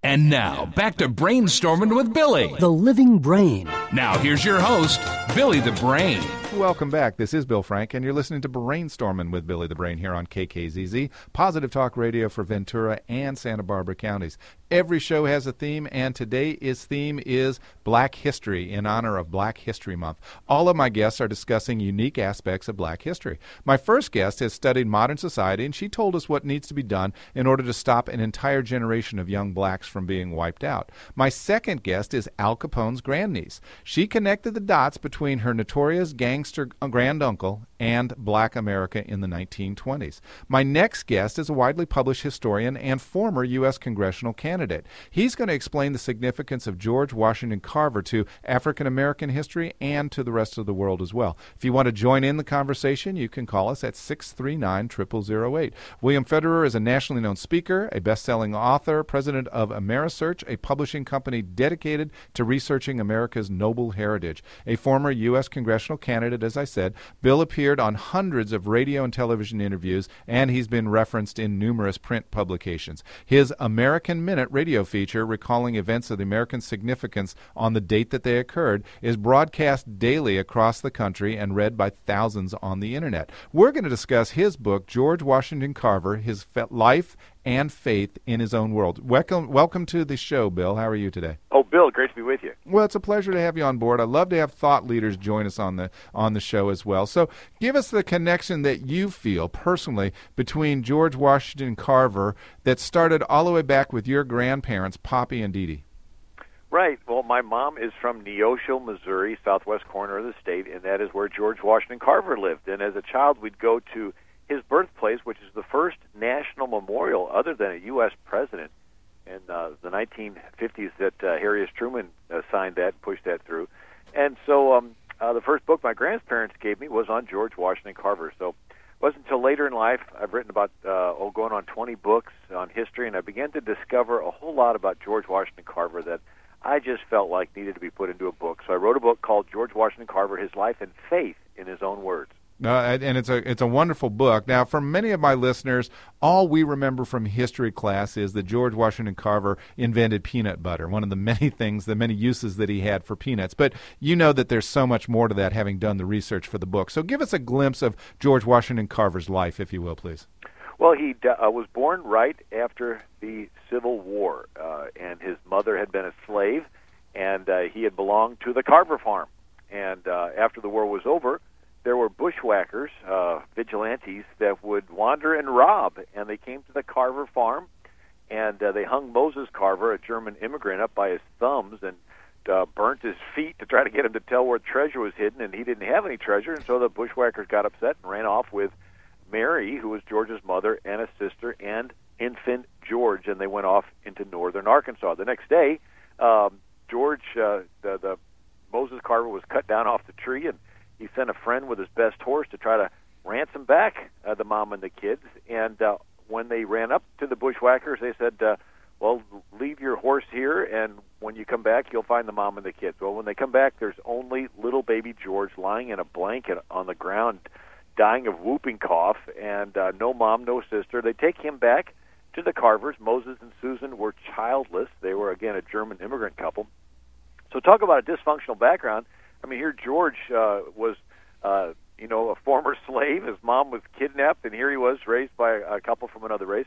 And now, back to Brainstorming with Billy, the living brain. Now, here's your host, Billy the Brain. Welcome back. This is Bill Frank, and you're listening to Brainstorming with Billy the Brain here on KKZZ, Positive Talk Radio for Ventura and Santa Barbara counties. Every show has a theme, and today's theme is Black History in honor of Black History Month. All of my guests are discussing unique aspects of Black history. My first guest has studied modern society, and she told us what needs to be done in order to stop an entire generation of young blacks from being wiped out. My second guest is Al Capone's grandniece. She connected the dots between her notorious gangster granduncle and Black America in the 1920s. My next guest is a widely published historian and former U.S. congressional candidate. He's going to explain the significance of George Washington Carver to African American history and to the rest of the world as well. If you want to join in the conversation, you can call us at 639-0008. William Federer is a nationally known speaker, a best-selling author, president of Amerisearch, a publishing company dedicated to researching America's noble heritage. A former U.S. congressional candidate, as I said, Bill appeared on hundreds of radio and television interviews, and he's been referenced in numerous print publications. His American Minute radio feature, recalling events of the American significance on the date that they occurred, is broadcast daily across the country and read by thousands on the Internet. We're going to discuss his book, George Washington Carver, his life and faith in his own world. Welcome to the show, Bill. How are you today? Oh, Bill, great to be with you. Well, it's a pleasure to have you on board. I love to have thought leaders join us on the show as well. So give us the connection that you feel personally between George Washington Carver that started all the way back with your grandparents, Poppy and Dee Dee. Right. Well, my mom is from Neosho, Missouri, southwest corner of the state, and that is where George Washington Carver lived. And as a child, we'd go to his birthplace, which is the first national memorial other than a U.S. president in the 1950s that Harry S. Truman signed that, pushed that through. And so the first book my grandparents gave me was on George Washington Carver. So it wasn't until later in life I've written about going on 20 books on history, and I began to discover a whole lot about George Washington Carver that I just felt like needed to be put into a book. So I wrote a book called George Washington Carver, His Life and Faith in His Own Words. And it's a wonderful book. Now, for many of my listeners, all we remember from history class is that George Washington Carver invented peanut butter, one of the many things, the many uses that he had for peanuts. But you know that there's so much more to that, having done the research for the book. So give us a glimpse of George Washington Carver's life, if you will, please. Well, he was born right after the Civil War, and his mother had been a slave, and he had belonged to the Carver farm. And after the war was over, there were bushwhackers, vigilantes, that would wander and rob, and they came to the Carver farm, and they hung Moses Carver, a German immigrant, up by his thumbs and burnt his feet to try to get him to tell where treasure was hidden, and he didn't have any treasure, and so the bushwhackers got upset and ran off with Mary, who was George's mother, and a sister, and infant George, and they went off into northern Arkansas. The next day, George, the Moses Carver was cut down off the tree, and he sent a friend with his best horse to try to ransom back the mom and the kids. And when they ran up to the bushwhackers, they said, well, leave your horse here, and when you come back, you'll find the mom and the kids. Well, when they come back, there's only little baby George lying in a blanket on the ground, dying of whooping cough, and no mom, no sister. They take him back to the Carvers. Moses and Susan were childless. They were, again, a German immigrant couple. So talk about a dysfunctional background. I mean, here George was, a former slave. His mom was kidnapped, and here he was raised by a couple from another race.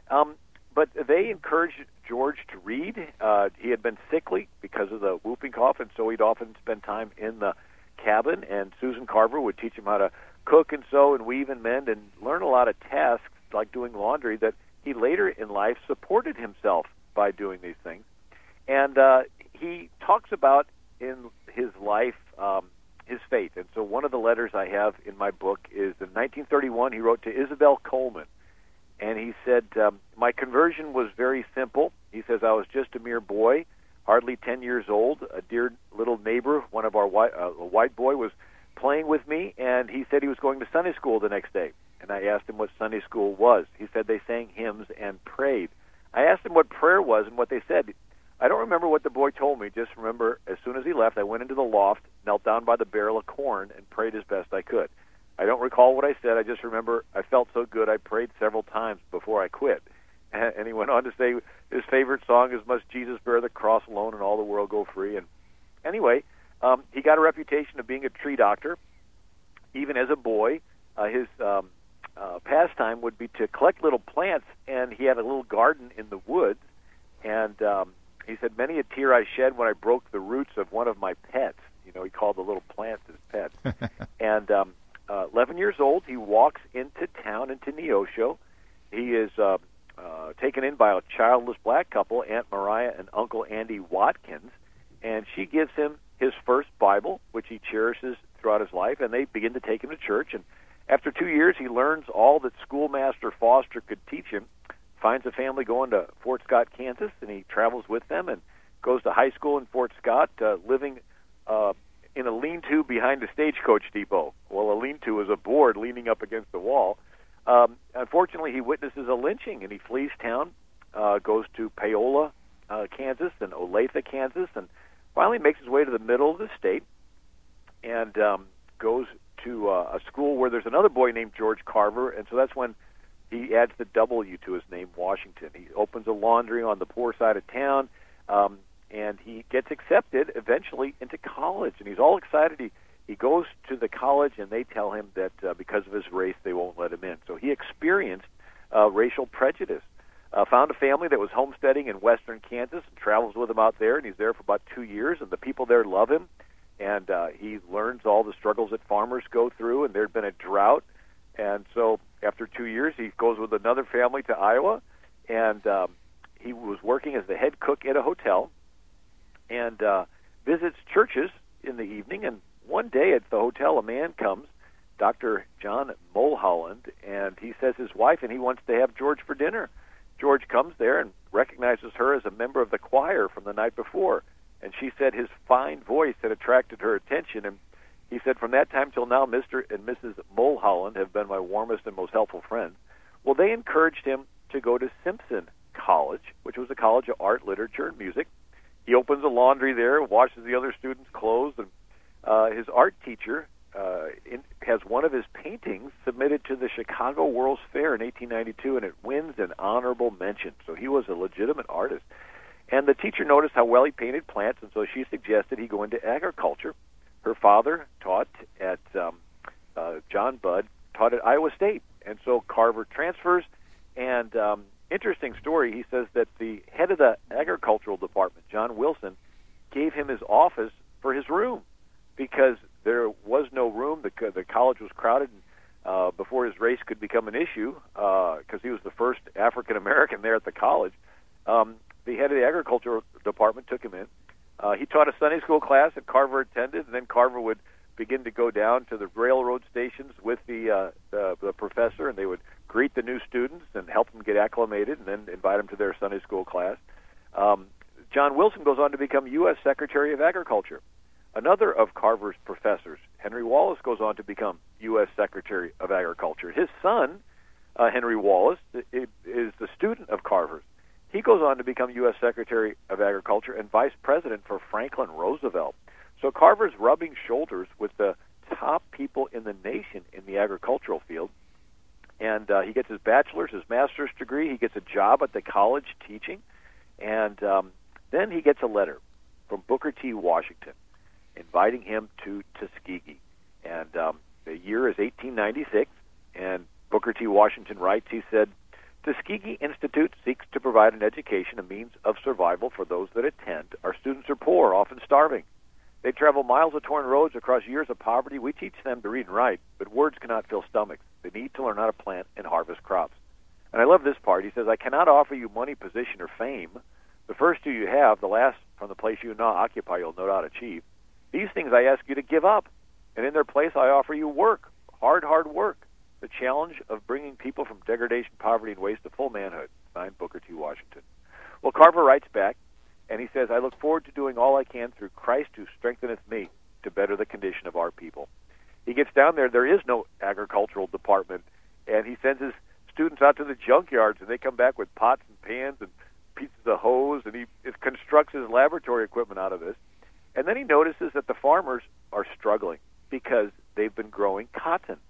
But they encouraged George to read. He had been sickly because of the whooping cough, and so he'd often spend time in the cabin, and Susan Carver would teach him how to cook and sew and weave and mend and learn a lot of tasks like doing laundry that he later in life supported himself by doing these things. And he talks about in his life his faith. And so one of the letters I have in my book is in 1931 he wrote to Isabel Coleman. And he said, my conversion was very simple. He says, I was just a mere boy, hardly 10 years old. A dear little neighbor, one of our a white boy, was playing with me, and he said he was going to Sunday school the next day. And I asked him what Sunday school was. He said they sang hymns and prayed. I asked him what prayer was and what they said. I don't remember what the boy told me. Just remember, as soon as he left, I went into the loft, knelt down by the barrel of corn, and prayed as best I could. I don't recall what I said. I just remember I felt so good I prayed several times before I quit. And he went on to say his favorite song is "Must Jesus Bear the Cross Alone and All the World Go Free." And anyway, he got a reputation of being a tree doctor. Even as a boy, his pastime would be to collect little plants, and he had a little garden in the woods. And he said, "Many a tear I shed when I broke the roots of one of my pets." You know, he called the little plants his pets. And 11 years old, he walks into town, into Neosho. He is taken in by a childless black couple, Aunt Mariah and Uncle Andy Watkins, and she gives him his first Bible, which he cherishes throughout his life, and they begin to take him to church. And after 2 years, he learns all that Schoolmaster Foster could teach him, finds a family going to Fort Scott, Kansas, and he travels with them and goes to high school in Fort Scott, living in a lean-to behind the stagecoach depot. Well, a lean-to is a board leaning up against the wall. Unfortunately, he witnesses a lynching, and he flees town, goes to Paola, Kansas, and Olathe, Kansas, and finally makes his way to the middle of the state and goes to a school where there's another boy named George Carver, and so that's when he adds the W to his name, Washington. He opens a laundry on the poor side of town, and he gets accepted eventually into college, and he's all excited. He goes to the college, and they tell him that because of his race, they won't let him in. So he experienced racial prejudice. Found a family that was homesteading in western Kansas and travels with him out there, and he's there for about 2 years, and the people there love him, and he learns all the struggles that farmers go through, and there had been a drought, and so after 2 years, he goes with another family to Iowa, and he was working as the head cook at a hotel, and visits churches in the evening, and one day at the hotel, a man comes, Dr. John Mulholland, and he says his wife, and he wants to have George for dinner. George comes there and recognizes her as a member of the choir from the night before, and she said his fine voice had attracted her attention, and he said, "From that time till now, Mr. and Mrs. Mulholland have been my warmest and most helpful friends." Well, they encouraged him to go to Simpson College, which was a college of art, literature, and music. He opens a laundry there, washes the other students' clothes, and his art teacher has one of his paintings submitted to the Chicago World's Fair in 1892, and it wins an honorable mention. So he was a legitimate artist. And the teacher noticed how well he painted plants, and so she suggested he go into agriculture. Her father taught at John Budd taught at Iowa State, and so Carver transfers. And interesting story, he says that the head of the agricultural department, John Wilson, gave him his office for his room because there was no room. The college was crowded before his race could become an issue because he was the first African-American there at the college. The head of the agricultural department took him in. He taught a Sunday school class that Carver attended, and then Carver would begin to go down to the railroad stations with the professor, and they would greet the new students and help them get acclimated and then invite them to their Sunday school class. John Wilson goes on to become U.S. Secretary of Agriculture. Another of Carver's professors, Henry Wallace, goes on to become U.S. Secretary of Agriculture. His son, Henry Wallace, is the student of Carver's. He goes on to become U.S. Secretary of Agriculture and Vice President for Franklin Roosevelt. So Carver's rubbing shoulders with the top people in the nation in the agricultural field. And he gets his bachelor's, his master's degree. He gets a job at the college teaching. And then he gets a letter from Booker T. Washington inviting him to Tuskegee. And the year is 1896, and Booker T. Washington writes, he said, "Tuskegee Institute seeks to provide an education, a means of survival for those that attend. Our students are poor, often starving. They travel miles of torn roads across years of poverty. We teach them to read and write, but words cannot fill stomachs. They need to learn how to plant and harvest crops." And I love this part. He says, "I cannot offer you money, position, or fame. The first two you have, the last from the place you now occupy you'll no doubt achieve. These things I ask you to give up, and in their place I offer you work, hard work, the challenge of bringing people from degradation, poverty, and waste to full manhood." Signed, Booker T. Washington. Well, Carver writes back, and he says, "I look forward to doing all I can through Christ who strengtheneth me to better the condition of our people." He gets down there. There is no agricultural department, and he sends his students out to the junkyards, and they come back with pots and pans and pieces of hose, and he constructs his laboratory equipment out of this. And then he notices that the farmers are struggling because they've been growing cotton.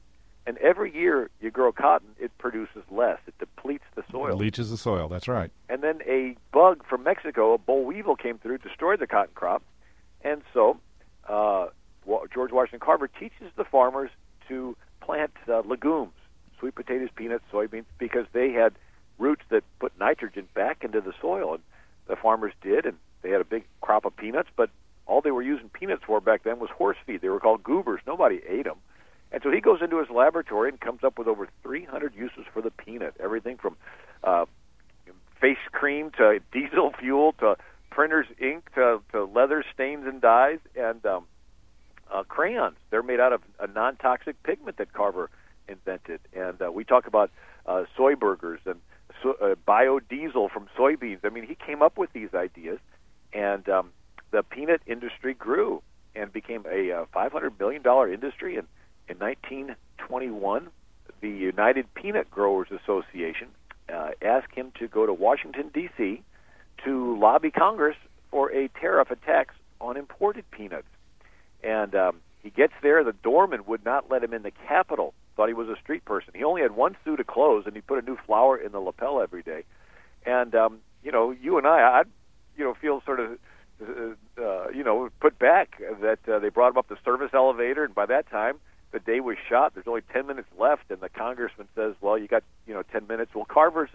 And every year you grow cotton, it produces less. It depletes the soil. It leaches the soil, that's right. And then a bug from Mexico, a boll weevil, came through, destroyed the cotton crop. And so George Washington Carver teaches the farmers to plant legumes, sweet potatoes, peanuts, soybeans, because they had roots that put nitrogen back into the soil. And the farmers did, and they had a big crop of peanuts, but all they were using peanuts for back then was horse feed. They were called goobers. Nobody ate them. And so he goes into his laboratory and comes up with over 300 uses for the peanut, everything from face cream to diesel fuel to printer's ink to leather stains and dyes and crayons. They're made out of a non-toxic pigment that Carver invented. And we talk about soy burgers and biodiesel from soybeans. I mean, he came up with these ideas, and the peanut industry grew and became a $500 million industry. And in 1921, the United Peanut Growers Association asked him to go to Washington, D.C. to lobby Congress for a tariff, a tax on imported peanuts. And he gets there. The doorman would not let him in the Capitol, thought he was a street person. He only had one suit of clothes, and he put a new flower in the lapel every day. And, you and I'd feel sort of, put back that they brought him up the service elevator, and by that time, the day was shot. There's only 10 minutes left, and the congressman says, well, you got, 10 minutes. Well, Carver's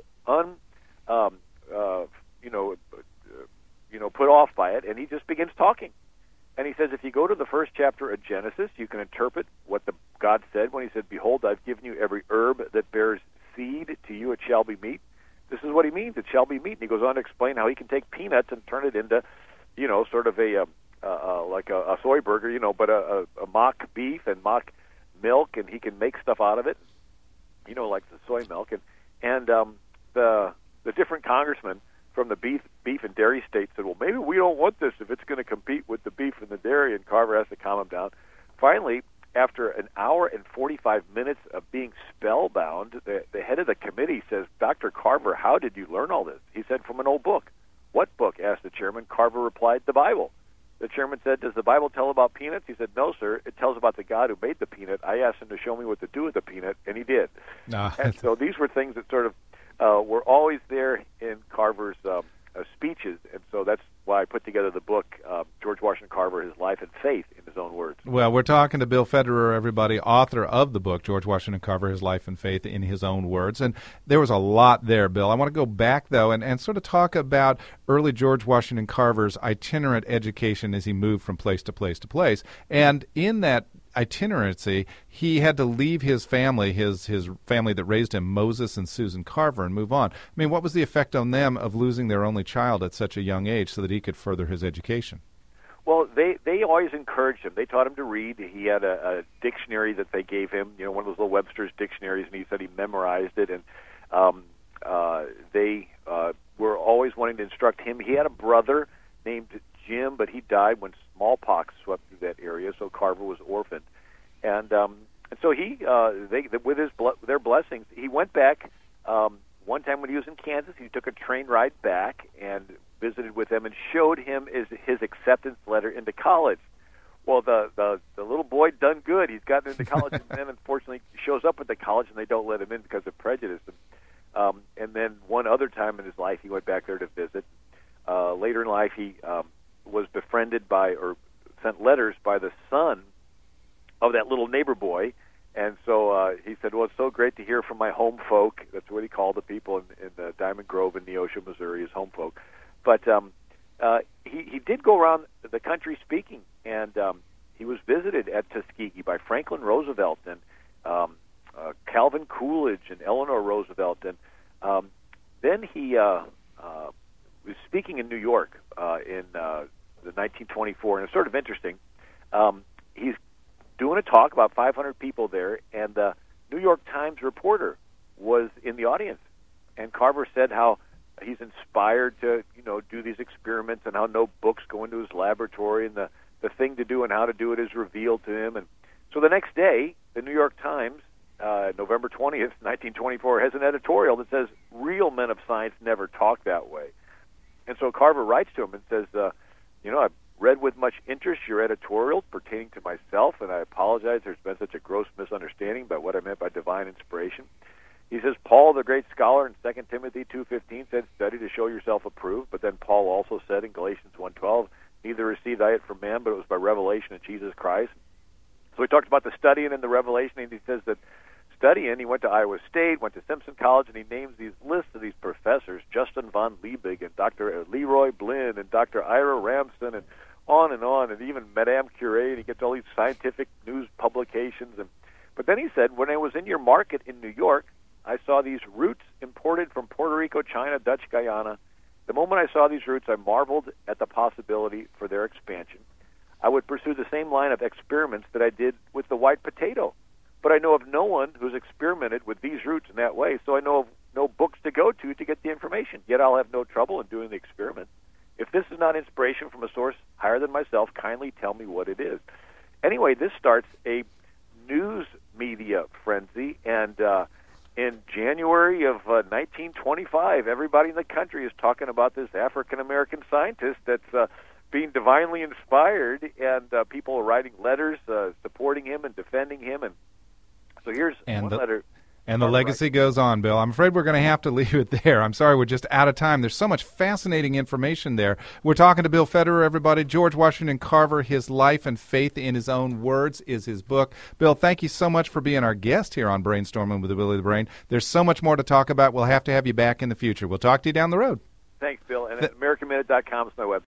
put off by it, and he just begins talking. And he says, if you go to the first chapter of Genesis, you can interpret what God said when he said, behold, I've given you every herb that bears seed, to you it shall be meat. This is what he means, it shall be meat. And he goes on to explain how he can take peanuts and turn it into, sort of like a soy burger, but a mock beef and mock milk, and he can make stuff out of it, like the soy milk. And the different congressmen from the beef and dairy states said, well, maybe we don't want this if it's going to compete with the beef and the dairy, and Carver has to calm him down. Finally, after an hour and 45 minutes of being spellbound, the head of the committee says, Dr. Carver, how did you learn all this? He said, from an old book. What book? Asked the chairman. Carver replied, the Bible. The chairman said, does the Bible tell about peanuts? He said, no, sir. It tells about the God who made the peanut. I asked him to show me what to do with the peanut, and he did. And so these were things that sort of were always there in Carver's speeches, and so that's why I put together the book, George Washington Carver, His Life and Faith, in his own words. Well, we're talking to Bill Federer, everybody, author of the book, George Washington Carver, His Life and Faith, in his own words. And there was a lot there, Bill. I want to go back, though, and sort of talk about early George Washington Carver's itinerant education as he moved from place to place to place. And in that itinerancy, he had to leave his family, his family that raised him, Moses and Susan Carver, and move on. I mean, what was the effect on them of losing their only child at such a young age so that he could further his education? Well, they always encouraged him. They taught him to read. He had a dictionary that they gave him, one of those little Webster's dictionaries, and he said he memorized it. And they were always wanting to instruct him. He had a brother named Jim, but he died when smallpox swept through that area, so Carver was orphaned. And so with their blessings, he went back. One time when he was in Kansas, he took a train ride back and visited with them and showed him his acceptance letter into college. Well, the little boy done good. He's gotten into college, and then unfortunately shows up at the college, and they don't let him in because of prejudice. And then one other time in his life, he went back there to visit. Later in life, he was befriended by or sent letters by the son of that little neighbor boy. And so he said, well, it's so great to hear from my home folk. That's what he called the people in Diamond Grove in Neosho, Missouri, his home folk. But he did go around the country speaking, and he was visited at Tuskegee by Franklin Roosevelt and Calvin Coolidge and Eleanor Roosevelt. And then he was speaking in New York in the 1924, and it's sort of interesting. He's doing a talk, about 500 people there, and the New York Times reporter was in the audience. And Carver said how he's inspired to, do these experiments, and how no books go into his laboratory, and the thing to do and how to do it is revealed to him. And so the next day, the New York Times, November 20th, 1924, has an editorial that says, real men of science never talk that way. And so Carver writes to him and says, read with much interest your editorial pertaining to myself, and I apologize. There's been such a gross misunderstanding about what I meant by divine inspiration. He says, Paul, the great scholar in 2 Timothy 2:15 said, study to show yourself approved. But then Paul also said in Galatians 1:12, neither received I it from man, but it was by revelation of Jesus Christ. So he talked about the studying and the revelation, and he says that studying, he went to Iowa State, went to Simpson College, and he names these lists of these professors, Justin von Liebig and Dr. Leroy Blinn and Dr. Ira Ramsden and even Madame Curie, and he gets all these scientific news publications. But then he said, when I was in your market in New York, I saw these roots imported from Puerto Rico, China, Dutch Guyana. The moment I saw these roots, I marveled at the possibility for their expansion. I would pursue the same line of experiments that I did with the white potato. But I know of no one who's experimented with these roots in that way, so I know of no books to go to get the information. Yet I'll have no trouble in doing the experiment. If this is not inspiration from a source higher than myself, kindly tell me what it is. Anyway, this starts a news media frenzy, and in January of 1925, everybody in the country is talking about this African-American scientist that's being divinely inspired, and people are writing letters supporting him and defending him. And so here's one letter. And the legacy goes on, Bill. I'm afraid we're going to have to leave it there. I'm sorry, we're just out of time. There's so much fascinating information there. We're talking to Bill Federer, everybody. George Washington Carver, His Life and Faith in His Own Words is his book. Bill, thank you so much for being our guest here on Brainstorming with Billy the Brain. There's so much more to talk about. We'll have to have you back in the future. We'll talk to you down the road. Thanks, Bill. And AmericanMinute.com is my website.